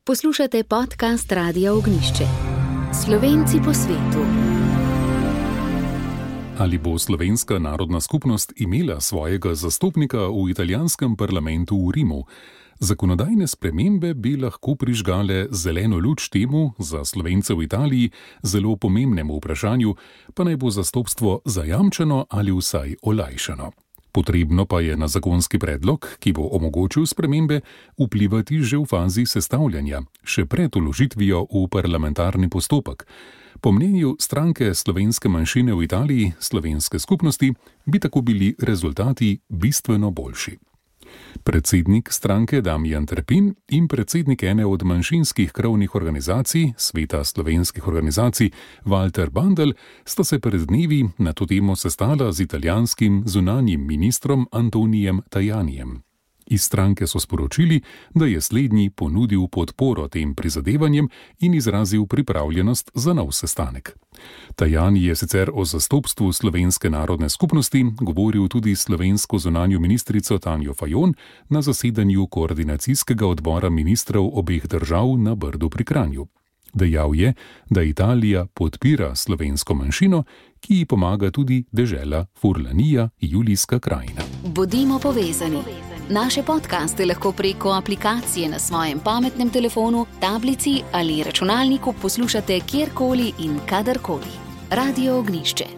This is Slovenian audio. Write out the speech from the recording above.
Poslušate podcast Radia Ognjišče. Slovenci po svetu. Ali bo slovenska narodna skupnost imela svojega zastopnika v italijanskem parlamentu v Rimu? Zakonodajne spremembe bi lahko prižgale zeleno luč temu za Slovence v Italiji zelo pomembnemu vprašanju, pa naj bo zastopstvo zajamčeno ali vsaj olajšano. Potrebno pa je na zakonski predlog, ki bo omogočil spremembe, vplivati že v fazi sestavljanja, še pred vložitvijo v parlamentarni postopek. Po mnenju stranke slovenske manjšine v Italiji, slovenske skupnosti, bi tako bili rezultati bistveno boljši. Predsednik stranke Damijan Trpin in predsednik ene od manjšinskih krovnih organizacij, Sveta slovenskih organizacij, Walter Bandl, sta se pred dnevi na to temo sestala z italijanskim zunanjim ministrom Antonijem Tajanijem. Iz stranke so sporočili, da je slednji ponudil podporo tem prizadevanjem in izrazil pripravljenost za nov sestanek. Tajani je sicer o zastopstvu slovenske narodne skupnosti govoril tudi s slovensko zunanjo ministrico Tanjo Fajon na zasedanju koordinacijskega odbora ministrov obeh držav na Brdu pri Kranju. Dejal je, da Italija podpira slovensko manjšino, ki ji pomaga tudi dežela Furlanija, Julijska krajina. Bodimo povezani. Naše podcaste lahko preko aplikacije na svojem pametnem telefonu, tablici ali računalniku poslušate kjerkoli in kadarkoli. Radio Ognjišče.